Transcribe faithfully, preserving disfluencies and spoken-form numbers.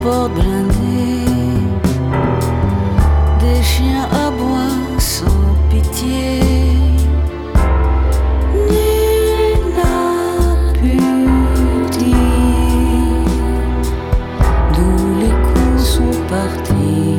portes blindées, des chiens aboient sans pitié. Nul n'a pu dire d'où les coups sont partis.